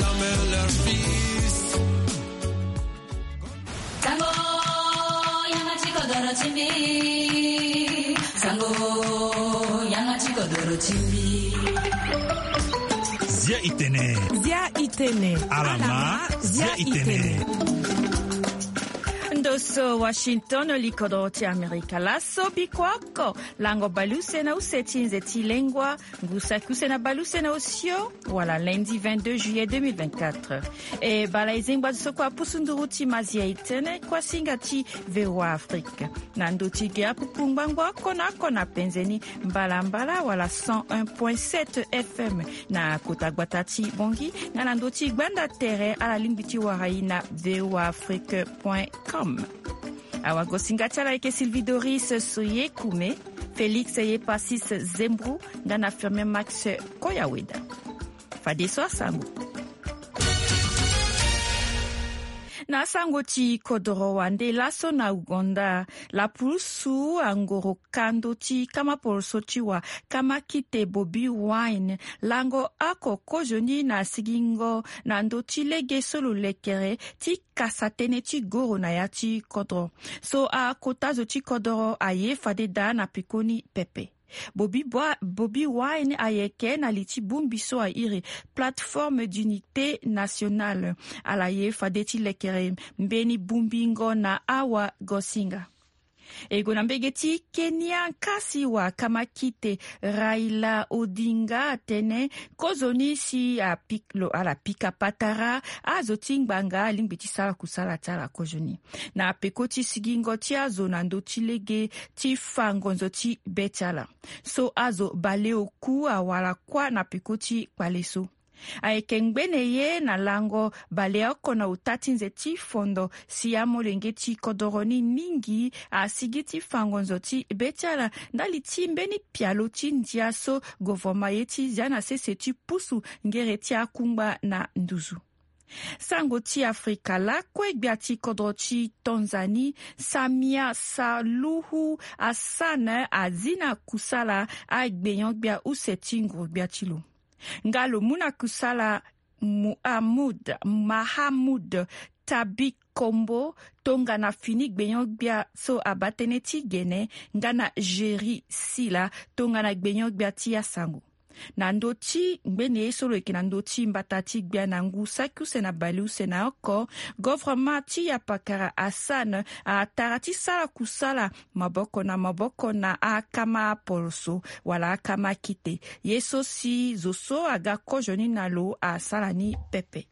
jamais leur fils. Sango yangachiko doro chimbi, Sango yangachiko doro chimbi. Zia Itene. Alama Zia Itene. Ndoso Washington likodoti Amerika laso bikwako lango baluse na usetinze tilengwa ngusa kusena baluse na osio wala lundi 22 juillet 2024 e bala izengwa sokwa pusunduruti mazia itene kwa singati VOA Afrique nanduti gea pupumbangwa kona penzeni mbala wala 101.7 FM na kotagbatati bongi na nanduti gbanda tere ala limbiti warai na voaafrique.com. Awago Singatala eke Sylvie Doris Soye Koume, Félix Yepasis Zembrou, Dana Firme Max Koyaweda. Fadeso Sango. Na sango ti kodoro wande laso na Uganda la pulsu angoro kando ti kama polso chiwa kama kite Bobi Wine lango ako kojoni na sigingo na ndo ti lege solo lekere ti kasatene ti goro na ya ti kodoro so a kotazo ti kodoro aye fade da na pikoni pepe. Bobi Wine ayeke na liti bumbiso a iri plateforme d'unité nationale alaye fadeti lekere mbeni bumbingo na awa gosinga. Ego na mbegeti Kenya kasi wa kama kite Raila Odinga tene kozoni si a piklo ala pika patara azoting banga limbiti sala kusala tala kozoni na pekoti sigingo ti azo na ndo ti lege ti fangonzo ti betala so azo bale oku awala kwa na pekoti paleso ayekengbene ye na lango balea kona utatinze ti fondo siya molenge ti kodoroni mingi asigi ti fangonzo ti betiala ndali ti mbeni pialo ti ndia so govoma ye ti ziana sese ti pusu ngere ti akungba na nduzu. Sango ti Afrika la kwegbia ti kodro ti Tanzanie Samia Suluhu Hassan azina kusala agbeyon gbia useti ngro gbia ti lo. Ngalo muna kusala Mahamud Tabi Kombo tonga na fini gbenyon gbia so abatene ti gene ngana Jeri Sila tonga na gbenyon gbia ti asango. Na ndoti mbene solo eke na ndoti mbatati gbia na ngu saku sena balu sena oko government ti yapakara Hassan a tarati sala kusala maboko na akama polso wala akama kite yeso si zoso aga kojoni na lo a salani pepe.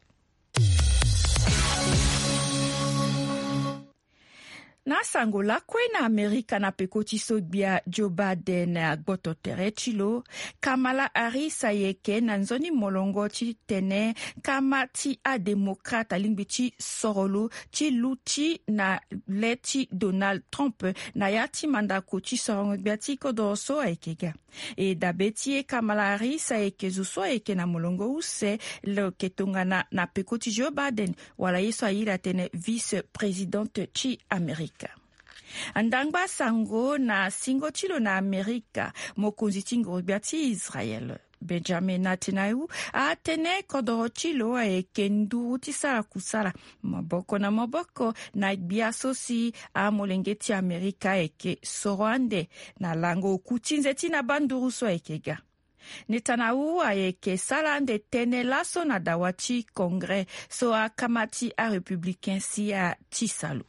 Na sango la kwe na Amerika na pekoti sogbia Joe Biden agboto tere chilo Kamala Harris ayeke na nzoni molongo ti tene kama ti a demokrata lingbi ti sorolo ti luti na leti Donald Trump na ya ti mandako ti sorongo gbia ti kodoroso ayekega e dabeti Kamala Harris ayeke zuso ayeke na molongo use lo ketongana na pekoti Joe Biden wala yeso ayira tene vice-presidente ti Amerika. Andangba sango na singo chilo na Amerika mokonzi tingo biati Israel Benjamin Netanyahu a tene kodoro chilo a kendu tisara kusala maboko na biasosi a molengeti Amerika eke sorande na lango kutinze tina banduruso ekega. Netanyahu ayeke salande tene laso na dawati kongre so a kamati a republicain si a tisalo.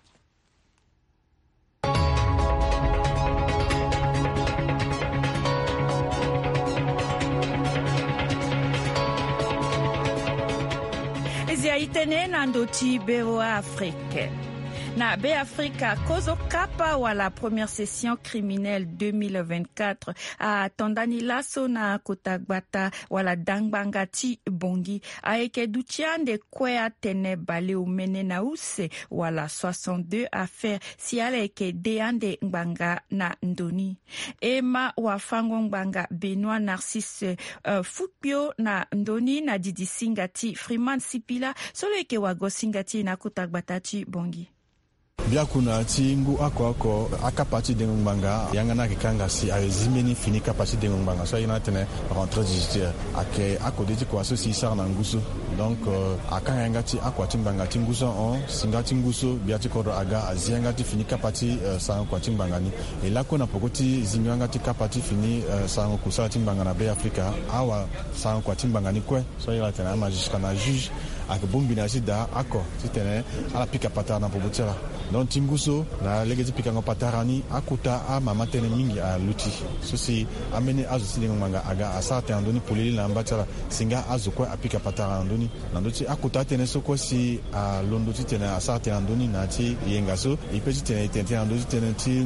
Zia itene na ndoti VOA Afrique. Na Afrika kozo kapa wala première session criminelle 2024 a tondani laso na kotagbata wala dangbanga ti bongi aeke dutiande kwea tene bale umene na use wala 62 affaires si ala eke deande ngbanga na ndoni ema wafango ngbanga Benoît Narcisse Fukpio na ndoni na didi singati Freeman Sipila solo eke wago singati na kotagbata ti bongi. biakuna ti ngu ako akapati dengbanga yangana kikanga si azimeni fini kapati dengbanga so yana tene rentrée digitaire ake akodeti ko asoci sar na ngusu donc akanga ti akwati mbanga ti ngusu on singati ngusu biati ko aga azianga ti fini kapati sa kwati mbangani et là qu'on a pokoti zinganga ti kapati fini sa kusa ti mbanga na be Afrika awa sa kwati mbangani kwe so yana tene ma jusqu'à na juge ak bombina sida ako titene ala pika patara na pobotela donc tinguso na legeti pika ngo patarani akuta a mama tene mingi a luti sosi amene azu silinga manga aga asate andoni polili na mbatala singa azu kwa apika patara andoni nandoti akuta tene soko si a londo titene asate andoni na ti yengaso ipeti tene tente andoni tene ti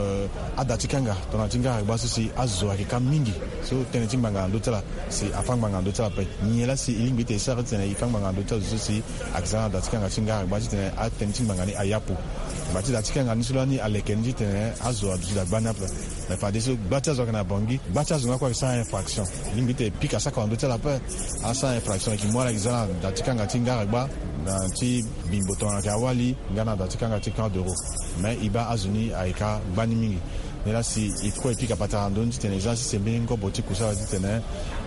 adatikanga tona tinga baso si azu akika mingi so tene timbanga andotala si afanganga andotala pe niela si ilingite sa tene ifanganga andotala zusi akzana datikanga tinga baso tene atenti mangani ayapu bati datikanga nisulani alekenji tene azu adusida bana pe mais pas des batas okana bongi batas ngakwa sans infraction limite pika saka andotala pe sans infraction qui moi l'exana datikanga tinga ba na ti bimbotona kawali ngana datikanga ti 40 euros mais iba azuni aika bani mingi mais là si il faut epika patara ndoni tene jansi sembengo boti kusala tene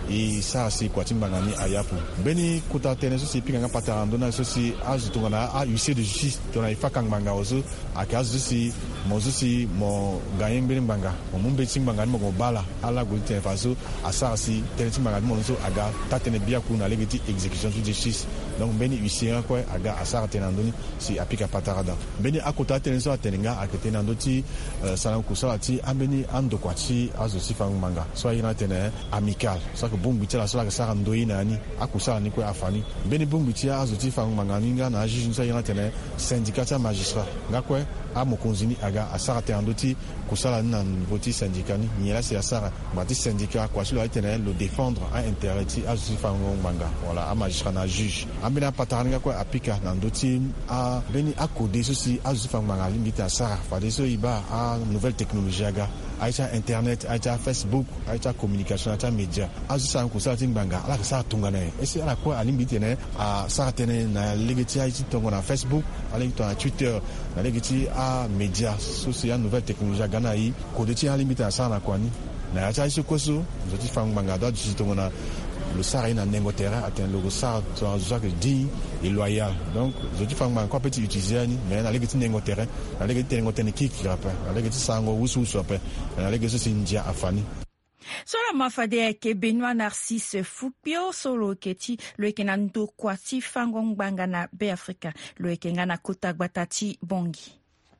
i sa si kwatimba ngani ayapu beni kuta tene so si pika nga patara ndona so si azu tongana a huissier de justice tona ifaka nganga ozo akazu si mozo si mo gayen beni mbanga mo mumbe timbanga ni mo bala ala go tene faso asa si tene timbanga mo so aga tatene bia kuna legiti exécution de justice donc beni huissier ko aga asa tene ndoni si apika patara da beni akuta tene so atenga aketena ndoti salam kusala ti ambeni ando kwati azu si fang manga so ina tene amical so ko bumbi tela so la sara ndoi nani akusala ni ko afani beni bumbi ti azu ti fang manga ninga na juge so ina tene syndicat ya magistrat ngakwe a mokonzini aga asara te andoti kusala na voti syndicat ni niela si asara bati syndicat kwa so tene le défendre a intérêt ti azu si fang manga voilà a magistrat na juge ambena pataranga ko apika na ndoti a beni akode so si azu si fang manga limite asara fa de so iba a nouvelle technologie aga acha internet acha Facebook acha communication acha media azusa nkusa timbanga ala sa tungana ese ala ko alimbite ne a sa tene na legeti acha tongo na Facebook ala to na Twitter na legeti a media social nouvelle technologie aga na yi ko de ti alimbite asa na kwani na acha iso koso zoti fanganga da ti tongo na le SAR est un terrain atteint le SAR soit dit et loyal donc je dis fangman quoi petit utiliser mais na legeti nengo terrain na legeti nengo teniki qui rappelle na legeti sango usu sope na legeti sindia afani Sora mafade ke Benoît Narcisse Fukpio solo keti lo kenando kwati fangong bangana be Afrika lo kengana kota gbatati bongi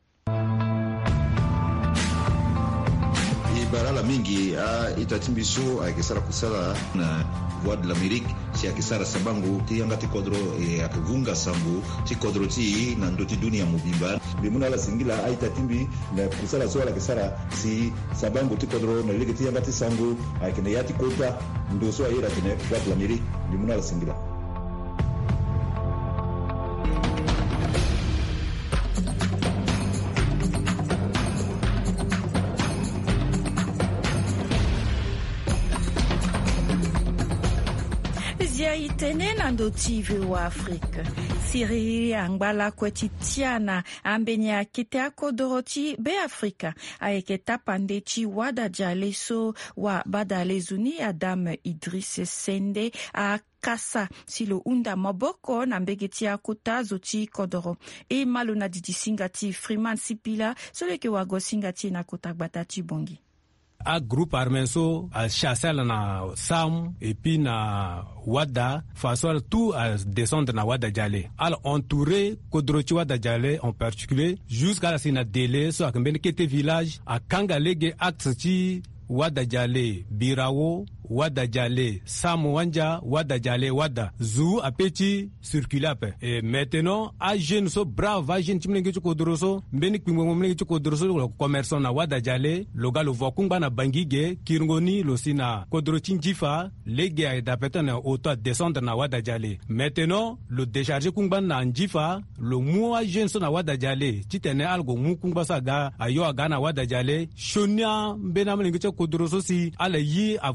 barala mingi itatimbiso akisara kusala na voix de l'Amérique si akisara sabangu ti angati kodro akivunga sambu ti kodro ti na ndoti dunia mubimba bimuna la singila aitatimbi na kusala so la kisara si sabangu ti kodro na lege ti angati sangu akine yati kota ndo so ayira tene voix de l'Amérique bimuna la singila itene na ndotive wa Afrika siri angbala kweti tiana ambenya kete akodoroti be Afrika ayeketa pandechi wada jaleso wa badalezuni Adam Idriss Sende a kasa silo unda maboko na mbegeti akuta zoti kodoro e malona didi singati Freeman Sipila soleke wago singati na kota batati bongi a groupe armenso a chassé na Sam et puis na Wada façon tout à descendre na Wada Djale al entouré Kodrochi Wada Djale en particulier jusqu'à la sina délai so akembene kete village a Kangalege Aksati Wada Djale Birawo Wada Djale Samwanja Wada Djale Wada Zou apeti circuler après et maintenant a jeune so brave a jeune timnenge chodroso mbeni kwimwe mnenge chodroso lo commerçant na Wada Djale loga lo vokungba na bangige kirngoni lo sina kodrochi njifa lege a dapeta na auto descendre na Wada Djale maintenant le décharger kungba na njifa lo mu a jeune so na Wada Djale titene algo mu kungba saga ayo aga na Wada Djale shonia mbena mnenge chodroso si ala yi avancement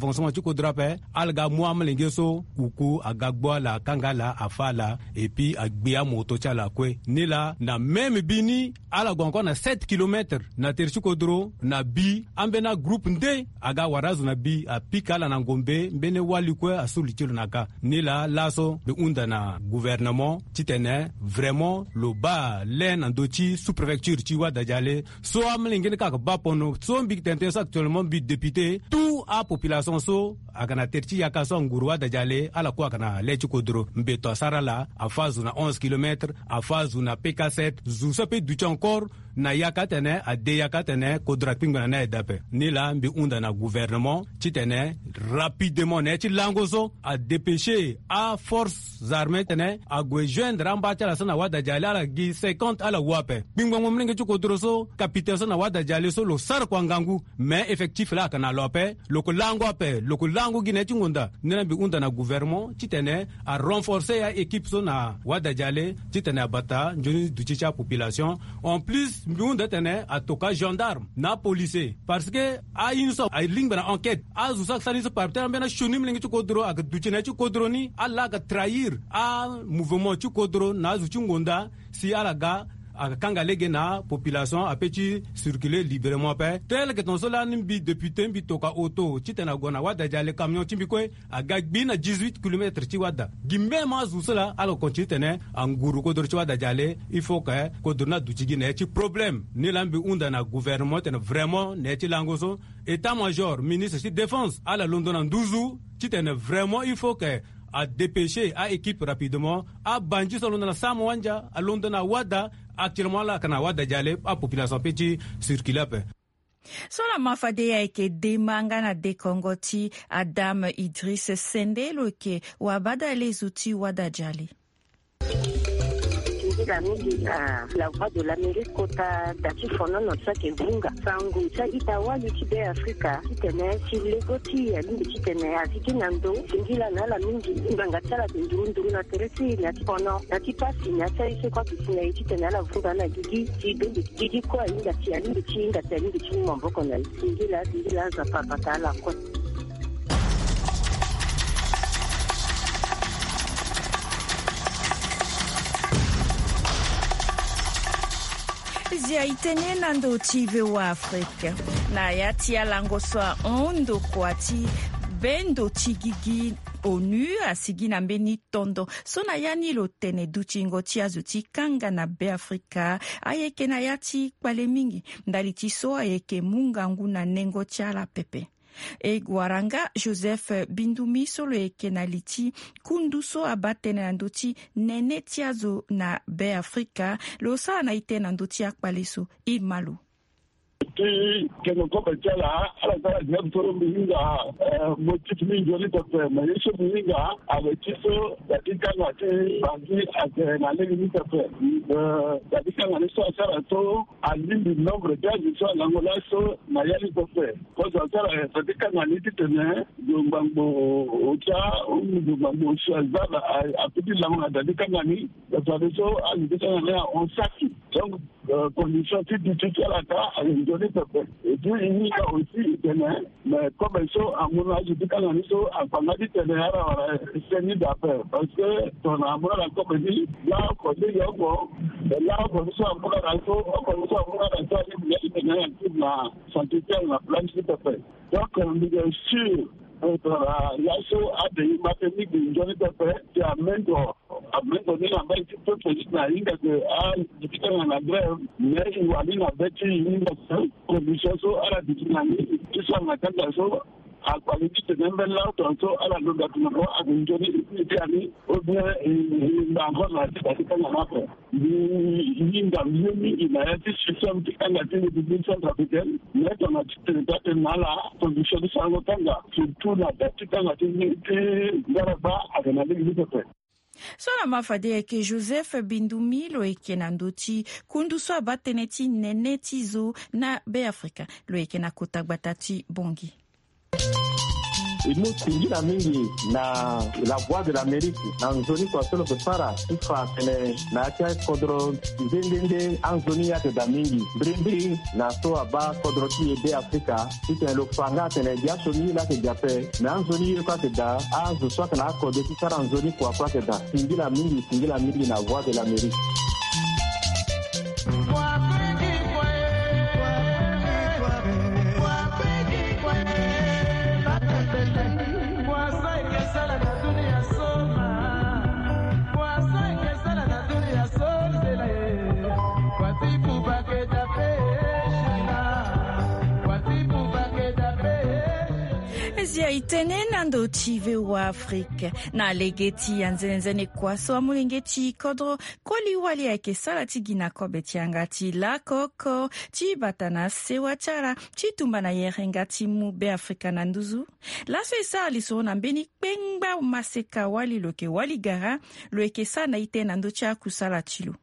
kodrape alga muamlenge so kuku agagbo la kangala afala et puis agbia moto chala kwe nila na même bini ala gonko na 7 km na terchi kodro na bi ambena groupe nde aga warazu na bi a pikala na ngombe mbene wali kwe asuli chilo naka nila laso be unda na gouvernement titene vraiment le bas len andochi sous préfecture chiwa dajale so amlenge ka ba pono so big tente actuellement bi député tout a population so akana terchi yakaso ngurwa dajale ala kwa kana lechi kodro mbeto sarala a phase na 11 km a phase na PK7 zu sape ducha encore na yakatene a de yakatene kodra pingana na edape nila mbi unda na gouvernement titene rapidement ne ti langoso a dépêcher a forces armées tene a joindre ambata la sana wada jale ala gi 50 ala wape pingwa mumlinge ti kodro so capitaine sana wada jale so lo sar kwa ngangu mais effectif la kana lope loko lango gi ne ti ngunda nila mbi unda na gouvernement titene a renforcer a équipe so na wada jale titene abata njoni duchicha population en plus mbiunda tene a toka gendarme na policier parce que a inso a lingba na enquête a zusa sani so parter mbena shunim lingi chukodro ak duchine chukodro ni alla ga trahir a mouvement chukodro na zuchi ngonda si alaga akanga lege na population a petit circuler librement pe tel que ton sola nimbi député mbi toka auto titena gona wada jale camion timbi ko agagbi na 18 km ti wada gimbe ma zusala alo kontine anguru ko dor ti wada jale il faut que ko dorna duchigi ne ti problème ni lambi unda na gouvernement ten vraiment ne ti langoso état major ministre de défense ala london nduzu titene vraiment il faut que a dépêcher a équipe rapidement a banji so londona samwanja a londona wada actuellement la kana wada jale a population petit circuler pe so la mafade ya eke demanga na de kongoti Adam Idriss Sendelo ke wabada lezuti wada jale la voix de l'Amérique kota dati fono no tsake vunga sangu cha itawa yitibe Afrika kitene chilegoti ya lindi kitene aziki nando singila na la mingi nganga tsala ndurundu na teresi ya tipono na tipasi na tsaise kwa kisina kitene la vunga na gigi kwa inga tia lindi chinga tia lindi chinga mboko na singila za papa la kwa zia itene nando tive wa Afrika na yati ya langoswa ondo kwati bendo tigigi ONU asigi na mbeni tondo so na yani lo tene duchingo tia zuti kanga na be Afrika ayeke na yati kwale mingi ndali tiso ayeke mungangu na nengo tia la pepe e Guaranga Joseph Bindumi solo eke na liti kunduso abatene na ndoti nene tiazo na be Afrika lo sa na ite na ndoti akpaleso imalu ti keno ko betala ala tara jabtoro minga motif mingo ni to ma yeso minga abetiso datika ngati bangi ake na legi ni to datika ngani so sara to alindi nombre de so na ngola so na yali to ko sara datika ngani titene jombango ocha jombango shazaba apiti la ngana datika ngani so alindi ngani on saki donc condition ti tu la ta et puis il y a aussi mais comme ça à mon âge du canal so à Bangladesh c'est ni d'affaires parce que ton amour la compagnie là quand il y a bon là quand ça on va raison quand ça on va raison il y a la santé la plan de fait donc on est sûr yaso ade matemi de joni pepe ti amendo ni na ba ti to na inga de dikita na grève mais wali na beti inga condition so ala dikina ni ti so na kanda so a quality de mbela to ala ndo da tuno a joni ti ani o bien na ngona dikita na hapo ni nda mimi ina ti system ti kanga ti de central africaine mais on a ti na la condition de sango tanga surtout na datika na ti garaba a na ligi pepe so na mafade eke Joseph Bindumi lo eke na ndoti kunduso abateneti neneti zo na be Afrika lo eke na kota batati bongi imusingila mingi na la voix de l'Amérique na nzoni kwa solo kupara ifa tene na cha kodro ndende anzoni ya da mingi brimbiri na so aba kodro ti de Afrika ite lo fanga tene dia soni la ke jape na anzoni kwa te da azu so kana ko de ti sara anzoni kwa te da singila mingi na voix de l'Amérique. Zia itene nando chive wa Afrique na legeti anzenzene kwaso amulengeti kodro koli wali ake sala tigina kobe tiangati la koko ti batana sewa chara ti tumbana yerengati mube Afrika nanduzu la swesa liso na mbeni pengba maseka wali loke wali gara lo eke sana ite nando cha kusala chilo.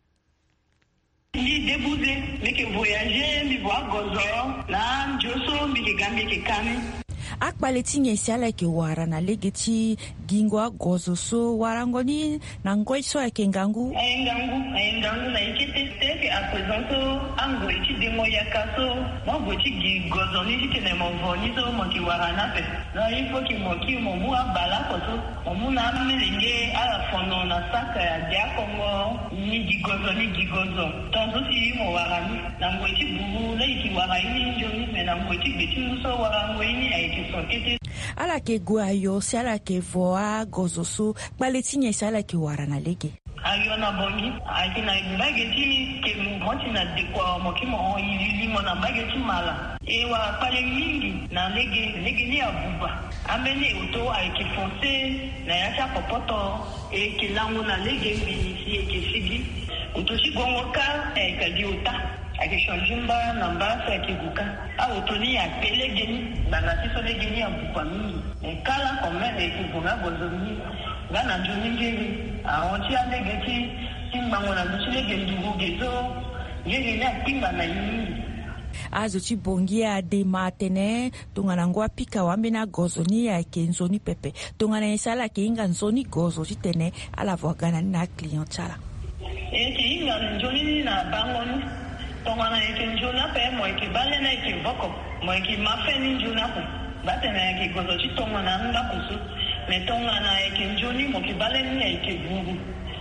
Ni débouser, mais que voyager, mi voir gozo, là, joso, mi que gambi que kame. Akbaleti nyesiala ke wara na legeti gingwa gozo so warangoni na ngoi so ake ngangu ngangu na ikete teke a présento ango ichi demo ya kaso mo gochi gi gozo ni tene mo voni so mo ki warana pe na ifo ki mo mu abala ko so mo na melenge ala fono na saka ya dia kongo ni gi gozo tonzo si mo warani na ngoi ichi bubu na iki waraini njoni me na ngoi ichi beti so warango ini aiki ala ke guayo si ala ke voa gozoso baletinya si ala ke warana lege ayo na bongi akina bageti ke moti na dekwa mokimo yili mona bageti mala ewa pale mingi na lege ni abuba amene uto aiki fonce na yacha popoto e kilangu na lege bi si eke sibi utoshi gongoka e kadiota akishonjimba na mbasa akiguka au toni ya pelegeni bana siso legeni ya bukwa mingi kala komene ekivunga bozoni bana njuningeri aonti alegeti timbango na duchilegeni dugezo yeye na timba na yini azo chibongia de matene tungana ngwa pika wambe na gozo ni ya kenzoni pepe tungana isala ke inga nzoni gozo chitene ala vogana na client chala eti inga njoni na bangoni tongana eke njona pe mo eke bale na eke voko mo eke mafeni njona ko batena eke gozo chi tongana nda kusu me tongana eke njoni mo ke bale ni eke bubu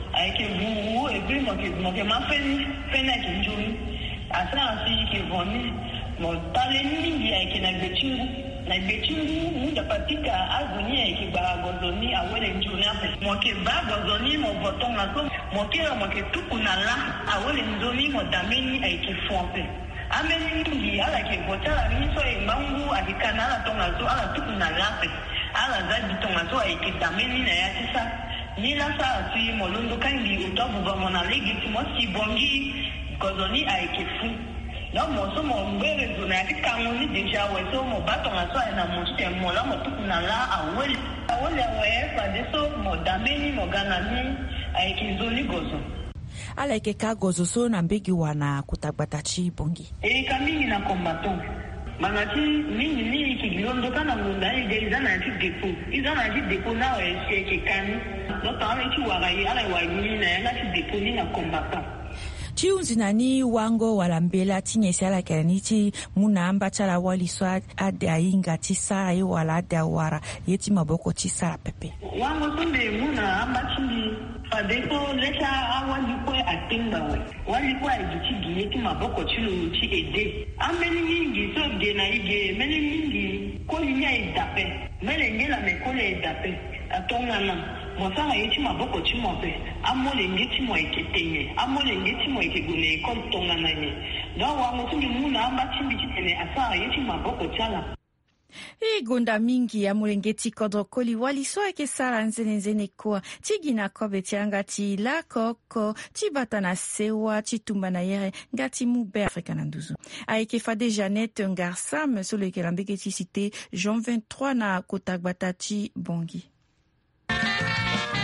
e puis mo ke mafeni fena eke njoni asa asi ke voni mo tale ni eke na betingu muda patika azuni eke ba gozoni awele njona mo ke ba gozoni mo botonga so mo ke tukuna la awele njoni mo dameni eke fonpe ameni ni ala ke botala ni so e mangu akikana ala tonga so ala tukuna la pe ala zabi tonga so eke dameni na yatisa ni la sa asi mo londo kandi utobu ba mona legi mo si bongi gozoni eke fu no mo so mo mbere zona yakikanga ni deja we so mo batonga so na mo temo la mo tukuna la awele we fa de so mo dameni mo ganani eke zoni gozo ala eke ka gozo so na mbegi wana kutagbata chi bongi kamini na kombato manati ni kigilondo kana ngunda ide izana ti depo na we eke kani no tawe chi wagai ala wagi na yanga ti depo ni na kombato chiunzi nani wango walambela tinyesi ala keranichi munamba chala waliswa ada inga tisara yu wala ada wara yeti maboko tisara pepe wango sunde muna amba chindi fadeko lecha walikwe atimba we walikwe ajichigi yeti maboko chulu chi ede ameni mingi so de na ige meni mingi ko linya idape mele ngela me ko le idape atongana mosala yeti maboko chimope amole ngeti mo eketenye amole ngeti mo ekegole ko tongana ye do wango sunde muna amba chimbi chitene asa yeti maboko chala Gonda mingi ya mulengeti kodro koli waliso eke sara nzene kwa tigina kobe tianga ti la koko ti batana sewa ti tumba na yere ngati mube Afrika nanduzu. Aike fade Jeannette Ngarsam sur le kelambeke ti cité Jean 23 na kotagbata ti bongi.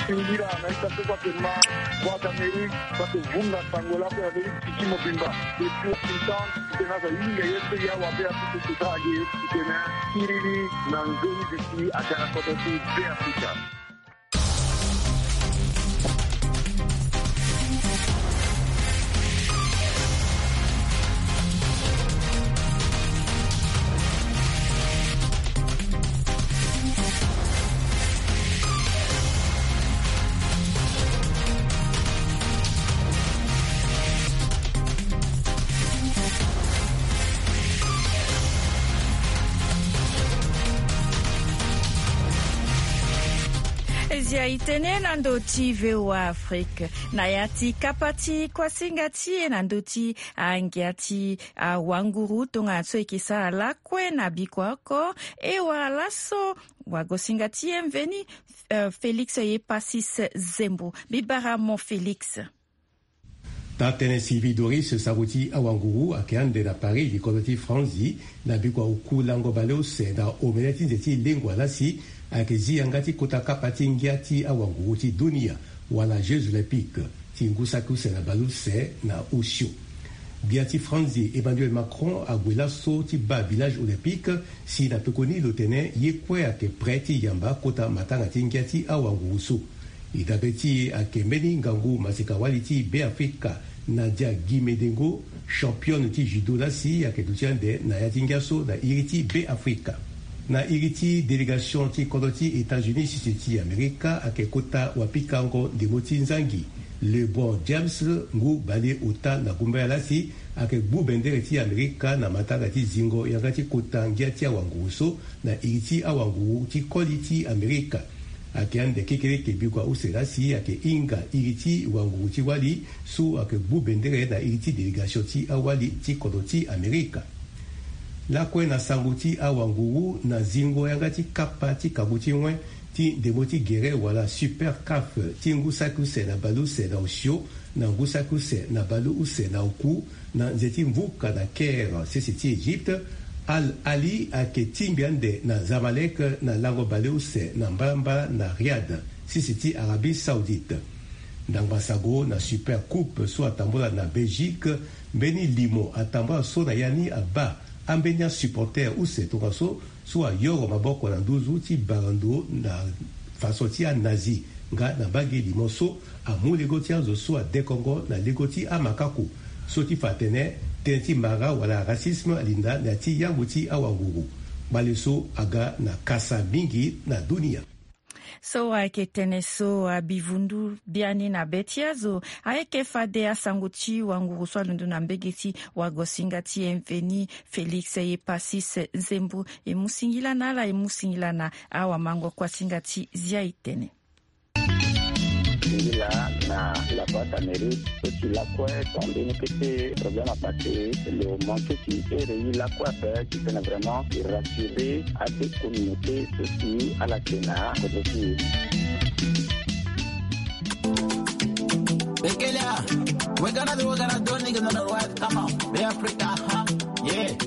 singira na itape kwa pema kwa Amerika kwa kuvunga sangola kwa Amerika kimo pimba depuis longtemps tena za inga yetu ya wabea tukusaje tena kirili na nzuri diki akana kwa tu bea fika. Zia itene nandoti VOA Afrique na yati kapati kwa singati nandoti angiati wanguru tonga tsoekisa lakwe na bikwako e walaso wagosingati mveni Félix Yepasis Zembo bibara mon Félix. Tatene Sylvie Doris Saruti Awanguru akeande na Paris di koloti Franzi na bikwa uku lango baleo se na omeleti zeti lengwa lasi akezi angati kota kapati ngiati Awanguru ti dunia wana Jeux Olympiques ti ngusaku se na balu se na Osio. Biati Franzi Emmanuel Macron agwela so ti ba village olympique si na pekoni lotene yekwe ake preti yamba kota matanga ti ngiati Awanguru so. Idabeti akemeni ngangu masikawali ti be Afrika Nadia Guimedengo championne ti judo lasi akedutiande na yatingaso na iriti be Afrika. Na iriti délégation ti kodoti États-Unis si ti Amerika akekota wapikango demoti nzangi. LeBron James ngu bale ota na gumba lasi akegbu bendere ti Amerika na matanga ti zingo yangati kota ngia ti Awanguru na iriti Awanguru ti koli ti Amerika. Ake ande kekere kebikwa uselasi ake inga iriti Wanguru ti wali su ake bu bendere na iriti délégation ti awali ti kodoti Amerika. Lakwe na sangu ti Awanguru na zingo yanga ti kapa ti kabuti mwen ti demoti gere wala super kaf ti ngusaku se na balu se na Osio na ngusaku se na balu se na Oku na nzeti mvuka na Caire sisi ti Egypte. Al-Ali ake timbiande na Zamalek na lango baleuse na mbamba na Riyadh sisi ti Arabie Saoudite. Ndangbasago na Super Coupe so atambola na Belgique mbeni limo atambola so na yani aba ambenya supporter use tonga so ayoro maboko na nduzu ti barando na faso ti nazi nga na bagi limo so amulego ti anzo so adekongo na lego ti amakako so ti fatene tenti mara wala racisme alinda na ti yangu ti Awanguru baleso aga na kasa mingi na dunia. So aike tene so bivundu biani na betiazo aike fade asanguti Wanguru so alundu na mbegeti wagosinga ti mveni Félix Yepasis Zembo emusingila na awa mango kwa singati zia itene. Na la boîte Amérique, qui la quoi, tombé, petit problème à passer, le manque qui est la quoi faire, qui peut vraiment rassurer à des communautés aussi à la Kenya, aussi. We're gonna do, niggas on the right, come on, be Africa, huh? Yeah.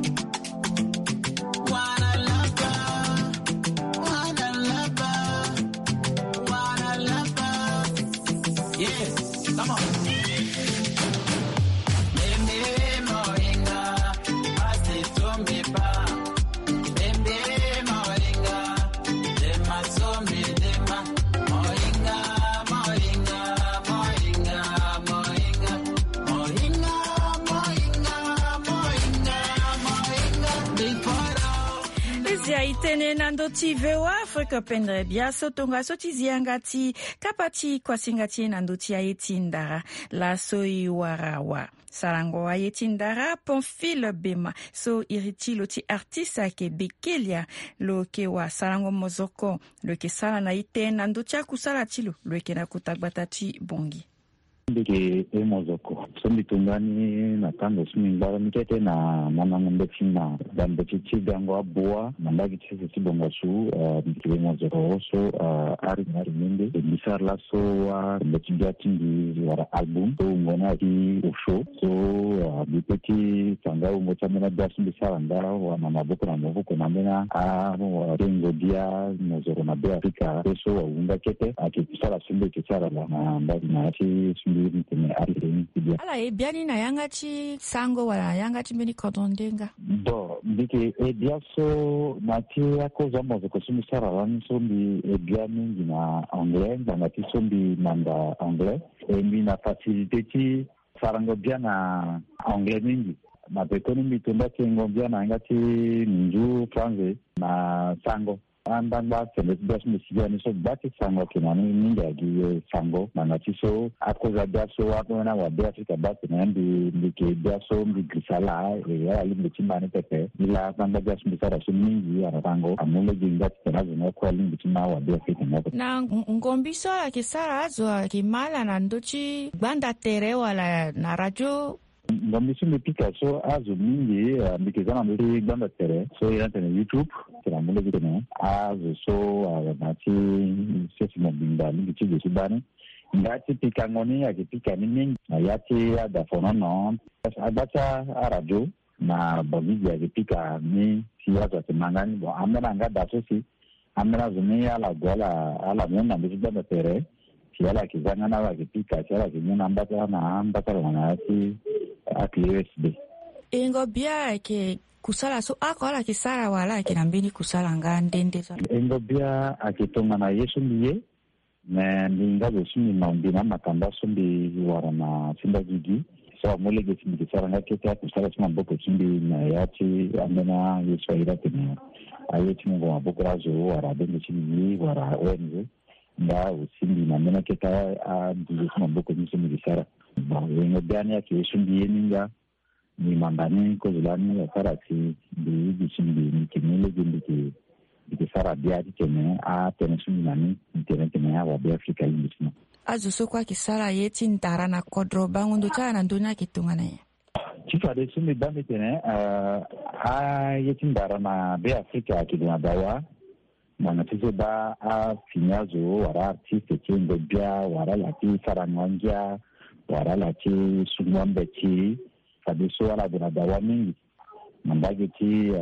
Yes, come on. Itene nandoti VOA Afrique pendre biaso tonga soti ziangati kapati kwa singati nandoti ayetindara la soi warawa sarango ayetindara Pamphile Bema so iriti loti artista ke bekelia lo ke wa sarango mozoko lo ke sala na ite nandoti akusala tilo lo ke na kutagbata ti bongi. ndike emozoko sombi tungani na tango smingbara mikete na manangombe china dambe chigango abua mandagi chise chibonga su ndike emozoko so ari minde bisar la so wa mbechija tingi wara album so ngona ki usho so bipeti tanga umochamena dasu bisara ndara wa maboko na maboko na mena wa rengo dia mozoko na be Afrika so wa unda kete akisara simbe kisara na ndagi na chi simbe tene ari dia ala ebiani na yanga chi sango wala yanga chi meni kodondenga do ndike ebiaso mati akoza mozoko simisara wan so bi ebiani na anglais na ti sombi manda anglais mbi na facilité ti sarango bia na anglais mingi na pekoni mitumba kingo bia na ngati nju français na sango andamba tele bas misiani so bati sango kinani minga gi sango na ngati so akoza bia so wapo na wa bia Afrika bati na ndi bia so mbi grisala ya limbe chimani pepe ila kanda bia misara so mingi ya sango amule ginga tena na kwa limbe chima wa bia Afrika na ngombiso ya kisara azo kimala na ndochi banda tere wala na radio ngombiso mipika so azo mingi mikizana ndi banda tere so ya tena YouTube tena mule gitene azo so nati sisi mbinda mingi chigo sibani ngati pika ngoni akipika nini yati ada fonono abacha radio na bobiji akipika ni siasa temangani bo amena ngada sosi amena zumia la gola ala mwana mbida tere siala kizanga na wakipika siala kinyana ambata na ambata na ati USB ingo bia ke kusala so akola kisara wala kinambini kusala ngandende so ingo bia akitonga na Yesu ndiye na ndinga sumi mambina makamba sombi warana simba gigi so mole ge simbi kisara ngaketa kusala sima boko simbi na yati amena Yesu ira tena ayeti mungu maboko razo wara bende simbi wara wenze nda usimbi na mena keta ndiye sima boko simbi kisara yengo biani yake Yesu ndiye ninga ni mandani ko zulani ya karati ndi simbi ni kimile gindi kisara bia tene tene sumi nani tene ya wa Afrika yindisina azu so kwa kisara yeti ndara na kodro bangundo chana ndonya kitunga naye chifa de sumi bami tene yeti ndara na be Afrika kidina dawa na tizo ba finyazo wara artiste chengo bia wara lati saranganja wara lati sumwambe chi kabiso wala dina dawa mingi mandagi ti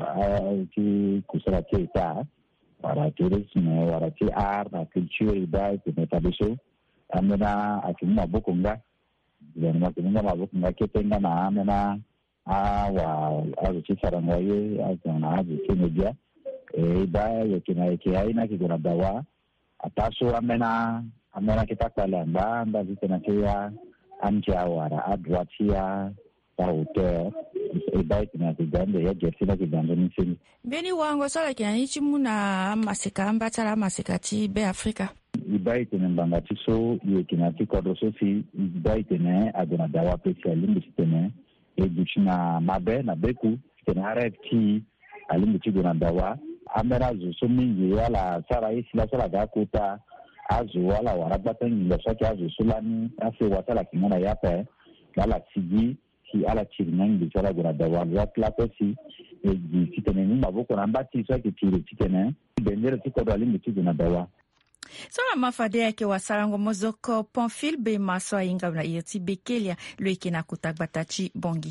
kusala ta para tourisme wala ti art na culture da te tabiso amena akimwa bokonga yana makunga mabokonga ketenga na amena wa azuchi sarangoye azana azuchi media da yakina kiaina kigona dawa ataso amena kitakala nda zitena kia amja wara adwatia auteur ebaiti na kigande ya jersina kigande nisini beni wango sala kianichi muna masika ambatala masika ti be Afrika ibaiti na mbangati so yekinati kodoso si ibaiti na adona dawa pesi alimbi sitene educhina mabe na beku sitene RFT alimbi chigona dawa amera zo mingi wala sara isi la sala dakuta azu wala warabata nginga saki azu sulani ase watala kimona yape wala sigi ki ala chirinangi sala gona dawa watla si di sitene ni maboko na mbati so ki tire sitene bendera tiko alimbi chigona dawa Sora mafade yake wasarango mozoko Pamphile be maso inga na yeti bekelia loikina kutagbatachi bongi.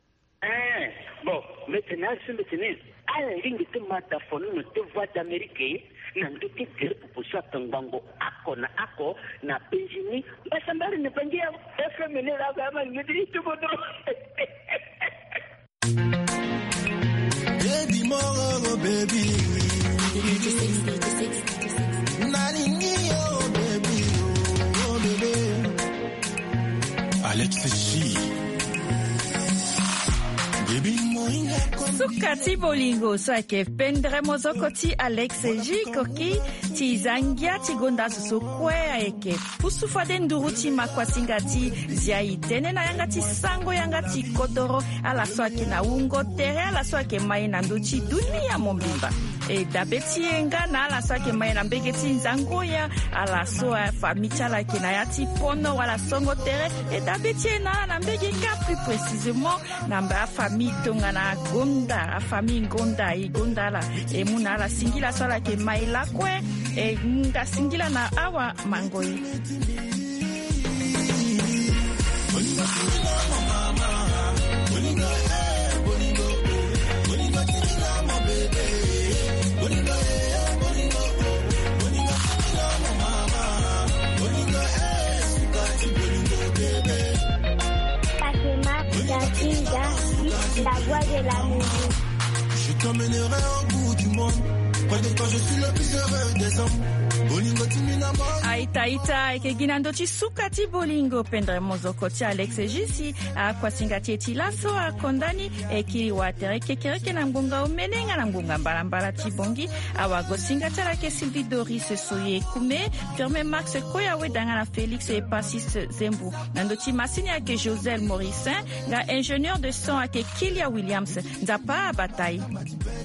Bon, maintenant ala lingi te mata fono no te voix d'Amérique na ndoki gere poposha tangango ako na Benjini basambari ne bangia FM ne la gama ngidi to bodo Baby more baby Alex G. Sukati bolingo sake pendre mozoko ti Alex G koki ti zangia ti gonda so kwea eke pusufa de nduru ti makwasinga ti ziai tene na yanga ti sango yanga ti kodoro ala swaki na ungo tere ala swake mai na nduchi dunia mombimba e dabeti enga na ala sake mai na mbegeti nzangoya ala soa famichala kinayati pono wala songo tere e dabeti na mbege ka plus précisément na mba famille tonga na gonda famille gonda i gonda la e muna la singila sola ke mai la kwe e nga singila na awa mangoyi La voix de la musique. Je t'emmènerai au bout du monde. Près de toi, je suis le plus heureux des hommes. Bolingo timinama. Aitaita ekeginando chisukati bolingo pendre mozoko tia Alex Jisi kwa singati tilaso akondani eki watere kekereke na ngonga umenenga na ngonga mbalambala tibongi awago singatara ke Sylvie Doris soye kume firme Max Koya wedanga na Félix et Passis Zembu nando timasini ake Josel Morissin ga ingénieur de son ake Kilia Williams nzapa bataille